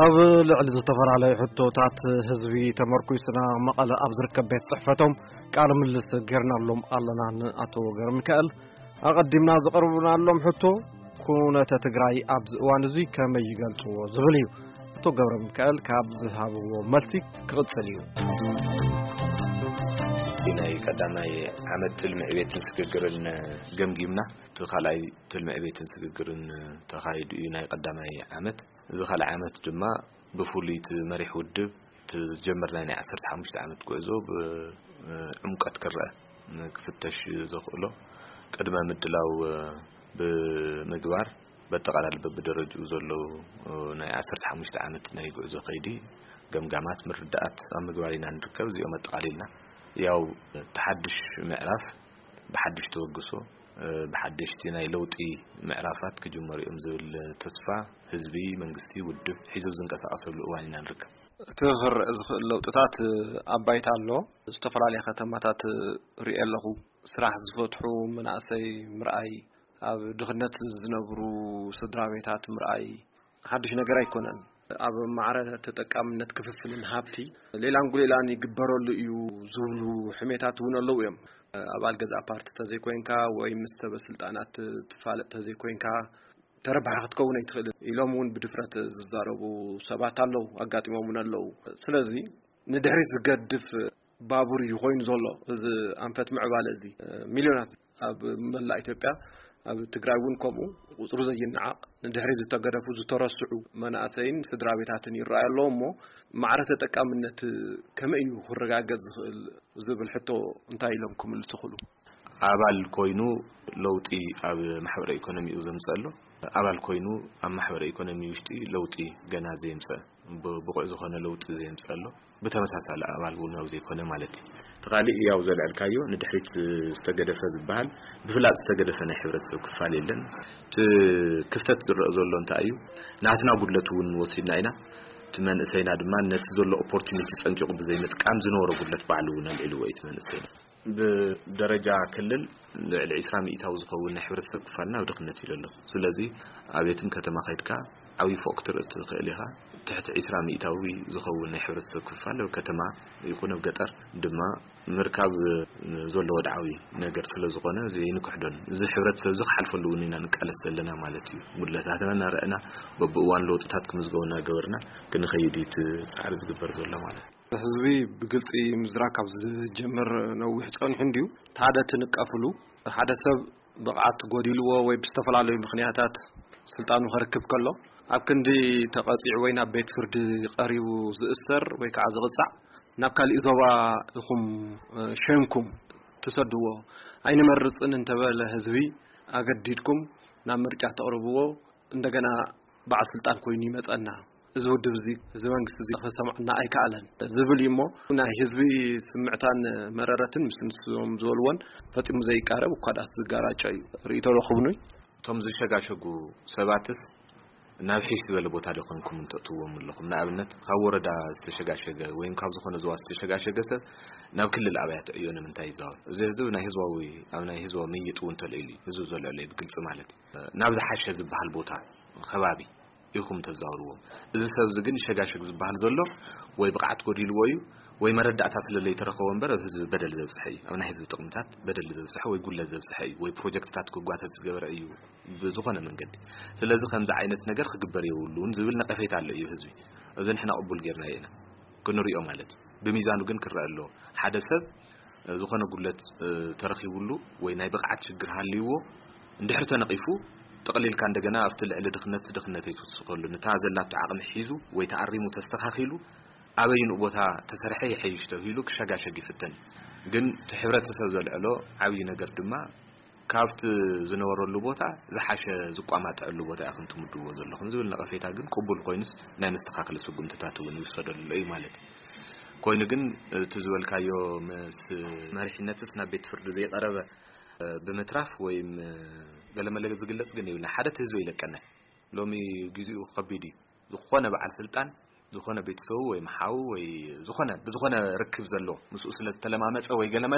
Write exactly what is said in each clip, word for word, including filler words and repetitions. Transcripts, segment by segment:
ኣብ ልዕሊ ዝተፈራለዩ ሕቶታት ህዝቢ ተመርኩስና መቐለ ኣብ ዝርከብ ቤት ጽሕፈቶም ቃል ምልልስ ጌርናሎም ኣለና ንኣቶ ገብረ ሚካኤል ኣቀዲምና ዘቀርቡናሎም ሕቶ ኩነተ ትግራይ ኣብ እዋን እዚ ከመይ ይገልጽዎ ዝብል እዩ ኣቶ ገብረ ሚካኤል ካብ ዝሃብዎ መልሲ ክቅጽል እዩ ናይ ቀዳማይ ዓመት ትልምዕቤትን ስግግርን ገምጊምና ተኻላይ ትልምዕቤትን ስግግርን ተኻይዱ እዩ ናይ ቀዳማይ ዓመት ዝኻል ዓመት ድማ ብፉሊት መሪሕ ውድብ ተጀመርና ናይ ዓሰርተ ሓሙሽተ ዓመት ጉዕዞ ብዕምቀት ክርአ ክፍተሽ ዘኽእሎ ቅድመ ምድላው ብምግባር በጠቃላል በብደረጃው ዘለው ናይ ዓሰርተ ሓሙሽተ ዓመት ናይ ጉዕዞ ኸይዲ ገምጋማት ምርዳኣት ኣብ ምግባሪና ንርከብ እዚኦም አጠቃሊልና ያው ተሐድሽ ምዕራፍ በሐድሽ ተወግሶ በሐድሽቲ ናይ ለውጢ ምዕራፋት ከጀመሪኦም ዝብል ተስፋ ህዝቢ መንግስቲ ውድብ ሒዙ ዝንቀሳቀሰሉ እዋንና ንርከብ ተኽር ዝኽእል ለውጥታት ኣባይታ ኣሎ ዝተፈላለዩ ከተማታት ሪኤለኹ ስራሕ ዝፈትሑ መናእሰይ ምርኣይ ኣብ ድኽነት ዝነብሩ ስድራቤታት ምርኣይ ሓድሽ ነገር ኣይኮነን ኣብ ማዕረ ተጠቃምነት ክፍፍልን ሃብቲ ሌላን ጉሌላን ይግበረሉ እዩ ዝብሉ ሕሜታት እውን ኣለዉ እዮም ኣባል ገዛ ፓርቲ ተዘይኮይንካ ወይ ምስ ሰበስልጣናት ትፋለጥ ተዘይኮይንካ ተረባሕ ክትከውን ኣይትኽእል ኢሎም እውን ብድፍረት ዝዛረቡ ሰባት ኣለዉ ኣጋጢሞምን ኣለዉ ስለዚ ንድሕሪት ዝገድፍ ባቡር እዩ ኮይኑ ዘሎ እዚ ኣንፈት ምዕባለ እዚ ሚልዮናት ኣብ መላእ ኢትዮጵያ ኣብ ትግራይ እውን ከምኡ ቁጽሩ ዘይንዓቅ ንድሕሪት ዝተገደፉ ዝተረስዑ መናእሰይን ስድራቤታትን ይረኣዩ እሞ ማዕረ ተጠቃምነት ከመይ እዩ ክረጋገጽ ዝኽእል ዝብል ሕቶ እንታይ ኢሎም ክምልሱ ይኽእሉ ኣባል ኮይኑ ለውጢ ኣብ ማሕበረ ኢኮኖሚ ዘምጽአሎ ኣባል ኮይኑ ኣብ ማሕበረ ኢኮኖሚ ውሽጢ ለውጢ ገና ዘምጽእ ብቁዕ ዝኾነ ለውጢ ዘምጽአሎ በተመሳሳለ ኣባል ሆኖ ዘይኮነ ማለት እዩ ተኻሊ ያው ዘልዕልካዮ ንድሕሪት ዝተገደፈ ዝበሃል ብፍላጥ ዝተገደፈ ናይ ሕብረተሰብ ክፋል የለን ክፍተት ዝረአ ዘሎ እንታይ እዩ ናትና ጉድለት እውን ወሲድና ኢና ትመንእሰይና ድማ ነቲ ዘሎ ኦፖርቹኒቲ ፀንቂቁ ብዘይምጥቃም ዝነበረ ጉድለት ባዕሉ እውን ልዕሉ ወይ ትመንእሰይና ብደረጃ ክልል ልዕሊ عشرين ሚእታው ዝኸውን ናይ ሕብረተሰብ ክፋልና ወድኽነት ይለሎ ስለዚ ኣብየትም ከተማ ኸይድካ ዓዊ ፎክተር እትኽእል ኢኻ ትሕቲ عشرين ሚእታው ዝኸውን ናይ ሕብረተሰብ ክፋል ከተማ ይኹን ኣብ ገጠር ድማ ምርካብ ዘሎ ወድዓዊ ነገር ስለ ዝኾነ ዘይንክሕዶን እዚ ሕብረተሰብ ዝሓልፈሉ ኢና ንቃለስ ዘለና ማለት እዩ ጉድለታትና ረአና በብእዋን ለውጥታት ክምዝገቡና ገበርና ክንኸይዲት ጻዕሪ ዝግበር ዘሎ ማለት ህዝቢ ብግልጽ ምዝራካብ ዝጀምር ነዊሕ ጸኒሕ እንዲዩ ታደ ትንቀፍሉ ሓደ ሰብ ብቕዓት ጎዲልዎ ወይ ብዝተፈላለዩ ምኽንያታት ስልጣኑ ክርክብ ከሎ ኣብ ክንዲ ተቐጺዕ ወይ ናብ ቤት ፍርዲ ቀሪቡ ዝእሰር ወይ ከዓ ዝቕጻዕ ናብ ካልእ ዞባ ኢኹም ሸምኩም ትሰድዎ ኣይንመርጽን እንተበለ ህዝቢ ኣገዲድኩም ናብ ምርጫ ተቕርብዎ እንደገና ባዓል ስልጣን ኮይኑ ይመጸና እዚ ውድብ እዚ እዚ መንግስቲ እዚ ክሰምዕና ኣይከኣለን ዝብል እሞ ናይ ህዝቢ ስምዕታን መረረትን ምስንሶም ዝወልወን ፈጺሙ ዘይቃረብ ኳዳስ ዝጋራጨ እዩ ርእይቶ ለኹብኑ ቶም ዝሸጋሸጉ ሰባትስ ናብ ሒሽ ዝበለ ቦታ ደኾንኩም እንተትዎም ኣለኹም ንኣብነት ካብ ወረዳ ዝተሸጋሸገ ወይ ካብ ዝኾነ ዝዋ ዝተሸጋሸገ ሰብ ናብ ክልል ኣብያት እዮን ምንታይ ይዛወር እዚ ህዝብ ናይ ህዝባዊ ኣብ ናይ ህዝባዊ ምይጡ እንተልኢሉ ህዝብ ዘለለ ብግልጽ ማለት ናብ ዝሓሸ ዝበሃል ቦታ ከባቢ ይኹም ተዛውርዎ እዚ ሰብ ዝግን ሸጋሸግ ዝበሃል ዘሎ ወይ ብቕዓት ጎዲልዎ እዩ ወይ መረዳእታ ስለለ ይተረኸቦ እምበር ህዝብ በደል ዘብጽሕ እዩ ኣብ ናይ ህዝብ ጥቕምታት በደል ዘብጽሕ ወይ ጉድለት ዘብጽሕ እዩ ወይ ፕሮጀክትታት ክጓተት ዝገበረ እዩ ብዝኾነ መንገዲ ስለዚ ከምዚ ዓይነት ነገር ክግበር ይውሉን ዝብል ነቀፌታ አለ እዩ ህዝቢ እዚ ንሕና ቅቡል ጌርና ኢና ክንሪኦ ማለት ብሚዛኑ ግን ክረአ ኣሎ ሓደ ሰብ ዝኾነ ጉድለት ተረኺቡሉ ወይ ናይ ብቕዓት ችግር ሃልይዎ እንድሕር ተነቂፉ ተቀሊልካ እንደገና ኣብቲ ልዕሊ ድኽነት ድኽነት ይትወስኸሉ ንታዘላቱ ዓቕሚ ሒዙ ወይ ተዓሪሙ ተስተኻኺሉ ኣበይኑ ቦታ ተሰርሐ ይሕይሽ ተባሂሉ ክሸጋሸግ ይፍተን ግን ሕብረተሰብ ዘልዕሎ ዓብይ ነገር ድማ ካብቲ ዝነበረሉ ቦታ ዝሓሸ ዝቋማጠሉ ቦታ ያኽን ትምድዎ ዘለኹም ዝብል ነቀፌታ ግን ቅቡል ኮይንስ ናይ መስተኻኸል ስጉምትታት እውን ይወሰደሉ እዩ ማለት ኮይኑ ግን ትዝበልካዮ ምስ መሪሕነትስ ናብ ቤት ፍርዲ ዘይቀረበ በመትራፍ ወይም ገለመለገ ዝግለጽ ግን ይብልና ሓደ ህዝብ ይለቀና ሎሚ ግዚኡ ከቢዲ ዝኾነ በዓል ስልጣን ዝኾነ ቤተሰብ ወይ መሓው ወይ ዝኾነ ብዝኾነ ርክብ ዘሎ ምስኡ ስለተለማመጸ ወይ ገለመለ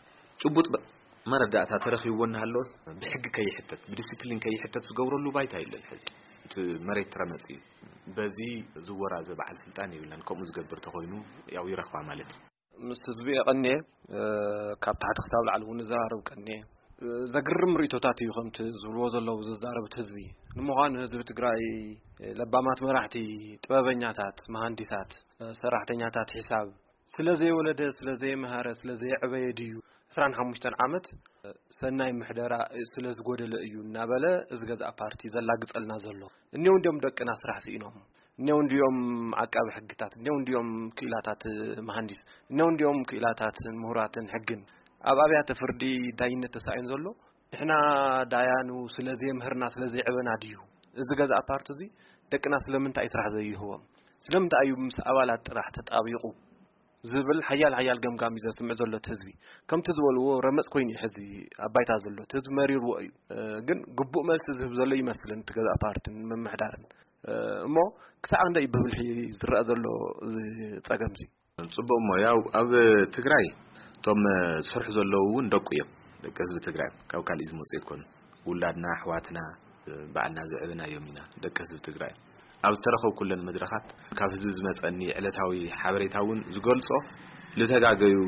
ጭቡጥ መረዳእታ ተረኺብዎን ሃሎስ ብሕግ ከይሕተት ብዲሲፕሊን ከይሕተት ዝገብረሉ ባይታ ይለን ሕዚ مريت رمزي بزي زورا زبع السلطان يقولن كم زجبر تخوينو ياو يرخوا مالتي مستزبي قنيه كاب تحت حساب العلون زارب قنيه زغرم ريتوتات يخمت زلو زلو زداربت حزبي نمغان حزب تግራይ لبامات مراحتي طبابኛታት مهندسات سراحتኛታት حساب ስለዚህ ወለደ ስለዚህ መሃረ ስለዚህ ዕበየድዩ عشرة وخمسة ዓመት ሰናይ ምሕደራ ስለዚህ ጎደለ እዩ እናበለ እዝገዛ ፓርቲ ዘላግጸልና ዘሎ እኔው እንደም ደቅና ስራሕ ሲኢኖም እኔው እንዲዮም አቃብ ሕግታት እኔው እንዲዮም ክኢላታት መሐንዲስ እኔው እንዲዮም ክኢላታት ምሁራትን ሕግን አባቢያተ ፍርዲ ዳይነት ተሳይን ዘሎ እሕና ዳያኑ ስለዚህ ምህርና ስለዚህ ዕበና ድዩ እዝገዛ ፓርቲ እዚ ደቅና ስለምንታይ ስራሕ ዘይህዎም ስለምንታይ እዩ ምስ አባላት ጥራሕ ተጣቢቁ زبل حيال حيال جم جام إذا سمع زلة هزبي كم تزول هو رمز كويني هزي أبيت زلة هزب مرير وأي جن جبوا ملس زب زلة مثلا تجذا أبارتن من محدارن ما كسر عنده يبهل حي زرع زلة تجمزي صبوا ما ياو أب تجري توم فرح زلة ون دقيق كذب تجري كاو كان اسمه سيكون ولادنا حواتنا بعدنا زعلنا يومنا دكذب تجري أو ترخوا كل المدرخات كافزوز مثلاً علتاوي حبريتاون زقلصو لتجاجيو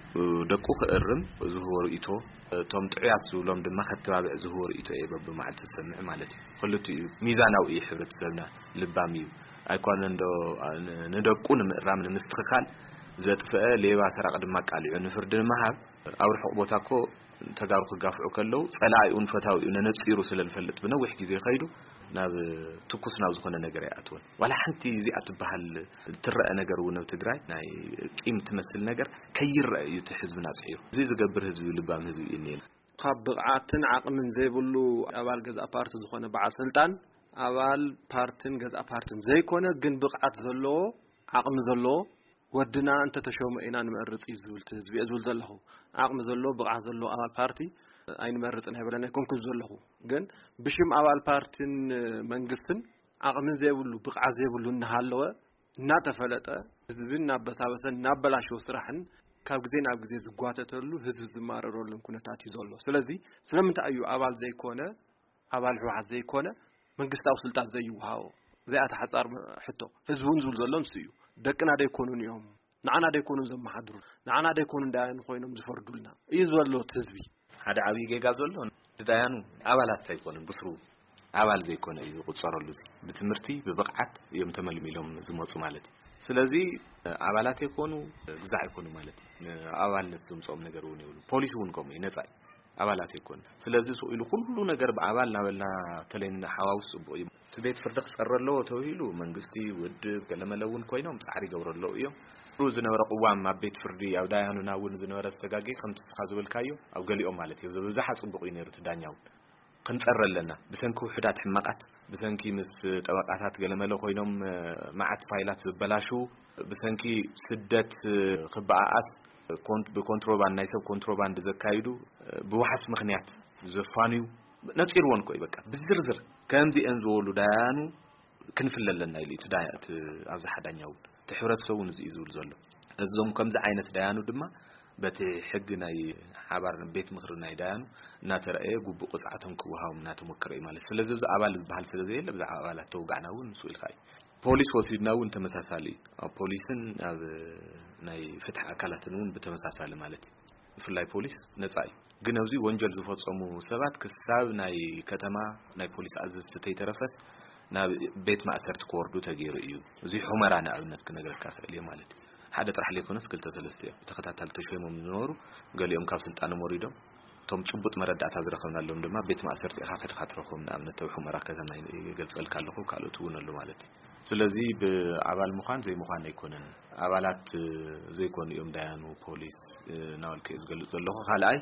دقوق الرم زهور إيتو توم تعيات زولهم دم خطابع زهور إيتو إيه بب مع التسمع مالتي خلتي ميزان أو إيه حبرت سبنا لباميو أيقون ندو ندقون رامن مستقال زت فئة ليبا سرق دمك على ونفرد المهاب أو الحقبتاكو تجارك جافعو كله سلاعي ونفتاوي وننتصيرو سلال فلت بنوح جزي خيرو ناب تكوسنا وزخنا نجري أتون ولا حنتي زي أتبهال ترى نجر ونوتجري ناي قيم تمثل نجر كير يتحز من أصحير زي زجبر هزوي لبام هزوي إنيل قاب عاتن عقل من زي بقولو أول جزء بارت زخنا بعد سلطان أول بارتن جزء بارتن زي كونه جن بقعة زلو عقل زلو ودنا أنت تشوم إنان مرز إزول تزبي إزول زلهو عقل زلو بقعة زلو أول بارتي أين مرت أنها بلنا يكون كزله جن بشم أول بارتين منقسن عقم زيبلو بقع زيبلو نهالوا ناتفلته حزبنا بس بس نبلاش وصراحن كابجزين أبجزي زقاته تلو حزب زمار رول نكون تاتي زلوا سلزي سلمت أيو أول زي كونه أول واحد زي كونه منقست أو سلطات زي وهاو زي أتحصر حتى حزبون زول زلهم سيو دكنا ده يكونون يوم نعنا ده يكونون زم حضر نعنا ده يكونون داين خوينهم زفردولنا يزولوا حزبي هذا عبي جازولون تدايانو أولات سيكون بصرو أول زي كونه إذا قد صار اللوزي بتمرتي ببقعت يوم تملي ميلهم زموسو مالتي سلازي أولات يكونوا زع يكونوا مالتي أول نسوم صوم نجاروني يقولوا بوليس ونقوم ينزع أولات يكون سلازي سئلوا كله نجار بعوالنا ولا تلين حواوس بقيم تبيت فردق صار له توهيلو منقستي ود كلام لون كوينهم سعري جور له يوم روزنا ورق وعم ما بيت فردي أو دايانو ناون زنا ورا استجاجي خمس خازو الكايو أو قالي أم مالتي وزح حسب بقين يرت دانياو كنت أرى لنا بسنكو حدات حماقات بسنكي مس طبقات قال له خوينهم معت فايلات بلاشو بسنكي سدت خبعاس كونت بكونتروبان نايسب كونتروبان دزكايدو بوحس مخنيات زفانيو نتصير وان كوي بقى بزرزر كان دي انزولو دانو كنفل لنا اللي تدايات ابز حدانياو تحورت سو نزي يزول زلو ازوم كمز عينت دانو دما بتي حقنا حبار بيت مخرنا دانو ناترأي غبو قصعتهم كوهاو ناتو مكري مالس سلازي بز ابال بحال سلازي يلا بز ابالات توقعناو نسويل خاي بوليس وسيدناو انت متساسالي او بوليسن اب ناي فتح اكلاتنون بتمساسالي مالتي فلاي بوليس نصاي ግነውዚ ወንጀል ዝፈጸሙ ሰባት ክሳብ ናይ ከተማ ናይ ፖሊስ ኣዘዝቲ ተይተረፈስ ናብ ቤት ማእሰርቲ ኮርዱ ተገይሩ እዩ እዚ ሑመራ ንኣብነት ክነግረካ ክእል እየ ማለት ሓደ ጥራሕ ለይኮነስ ክልተ ሰለስተ ተኸታታሊ ተሾይሞም ዝነበሩ ገሊኦም ካብ ስልጣን ሞሪዶም ቶም ጭቡጥ መረዳእታ ዝረኸብናሎም ድማ ቤት ማእሰርቲ ኢኻ ከድካ ትረኽቦም ንኣብነት ተው ሑመራ ከተማ ይገልጸልካ ኣለኹ ካልኦት እውን ኣሎ ማለት እዩ ስለዚ በአባል ሙኻን ዘይ ሙኻን አይኮነን አባላት ዘይኮኑ እዮም ዳያኑ ፖሊስ ናውልከ ዝገልጽ ዘለኹ ካልኣይ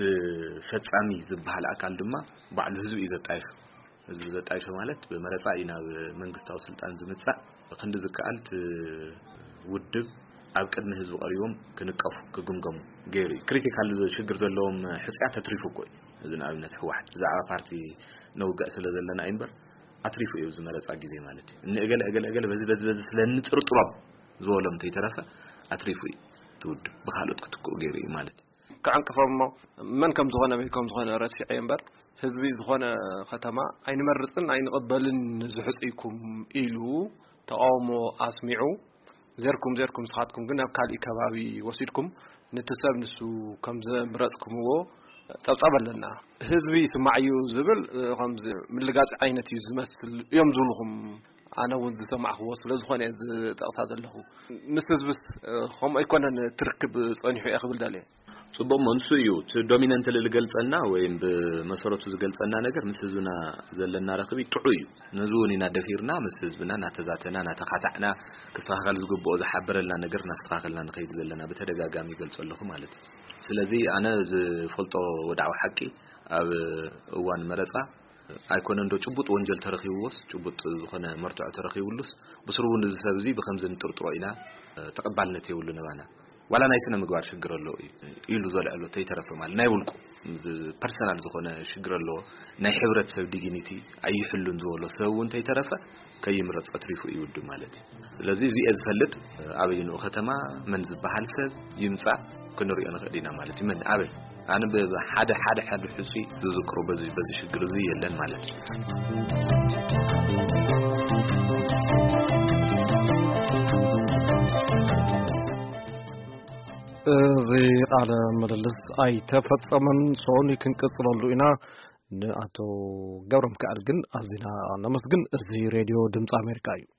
ተፈጻሚ ዝባሃል አካል ድማ ባዕሉ ህዝብ ይዘጣይፍ ህዝብ ዘጣይፍ ማለት በመረጻ ኢና መንግስታዊ ስልጣን ዝምጻእ ክንዲ ዝከኣልት ውድብ ኣብ ቅድሚ ህዝብ ቀሪቦም ክንቀፉ ክግምገሙ ገይሩ ክሪቲካል ሽግር ዘለዎም ሕጽያት ተትሪፉ ቆይ እዚ ንኣብነት ህወሓት ዛዕባ ፓርቲ ነውጋእ ስለ ዘለና አይንበር አትሪፉ እዩ ዝመረጻ ጊዜ ማለት ነው እገለ እገለ እገለ በዚ በዚ በዚ ስለንጥርጥሮ ዝወለም ተይተረፈ አትሪፉ ትውድ በኻሎት ክትኩ ገይሩ ማለት كعنكفهم من كم زغنا بكم زغنا رأسي عينبر ህዝቢ ዝኾነ ከተማ ኣይንመርፅን ኣይንቕበልን ዝሕፅይኩም ኢሉ ተቃውሞ ኣስሚዑ ዘርኩም ዘርኩም ስኻትኩም ግን ኣብ ካልእ ከባቢ ወሲድኩም ንትሰብ ንሱ ከም ዘምረፅኩምዎ ጸብጻብ ኣለና ህዝቢ ስማዕዩ ዝብል ከምዚ ምልጋጽ ዓይነት እዩ ዝመስል እዮም ዝብልኩም ኣነ እውን ዝሰማዕኽዎ ስለ ዝኾነ ዝጠቕሳ ዘለኹ ምስ ህዝብስ ከምኡ ኣይኮነን ትርክብ ጸኒሑ እየ ክብል ደልየ ጽቡቕ መንሱ እዩ ዶሚናንት ልገልጸና ወይም በመሰረቱ ዝገልጸና ነገር ምስ ህዝብና ዘለና ረኽቢ ጥዑ እዩ ነዙን ኢና ደፊርና ምስ ህዝብና ናተዛተና ናተኻታዕና ክስተኻኸል ዝግብኦ ዝሓበረልና ነገር ናስተኻኸልና ንኸይድ ዘለና በተደጋጋሚ ይገልጸለኹ ማለት እዩ ስለዚ ኣነ ዝፈልጦ ወዳዕዊ ሓቂ ኣብ እዋን መረጻ ኣይኮነን ዶ ጭቡጥ ወንጀል ተረኺብዎስ ጭቡጥ ዝኾነ መርትዖ ተረኺብሉስ ብስሩውን ዝሰብ እዚ ብከምዚ ንጥርጥሮ ኢና ተቀባልነት የብሉ ነባና ዋላ ናይ ስነ ምግባር ሽግር ኣሎ ኢሉ ዘልዕሎ ተይተረፈ ማለት ናይ ውልቁ ፐርሰናል ዝኾነ ሽግር ኣሎ ናይ ሕብረተሰብ ዲግኒቲ ኣይሕሉን ዝበሎ ሰብ እውን ተይተረፈ ከይምረጽ አትሪፉ ይውድ ማለት ስለዚ እዚ ዝፈልጥ ኣብይኑ ከተማ መን ዝበሃል ሰብ ይምጻ ክንሪኦ ንኽእሊና ማለት ምን ኣበይ ኣነ በሓደ ሓደ ሓደ ሕጹ ዝዝክሮ በዚ በዚ ሽግር እዚ የለን ማለት እዚ ቃለ ምልልስ ኣይተፈጸመን ሶኒ ክንቅጽለሉ ኢና ንኣቶ ገብረ ሚካኤል ግን ኣዚና ነመስግን እዚ ሬድዮ ድምፂ ኣሜሪካ እዩ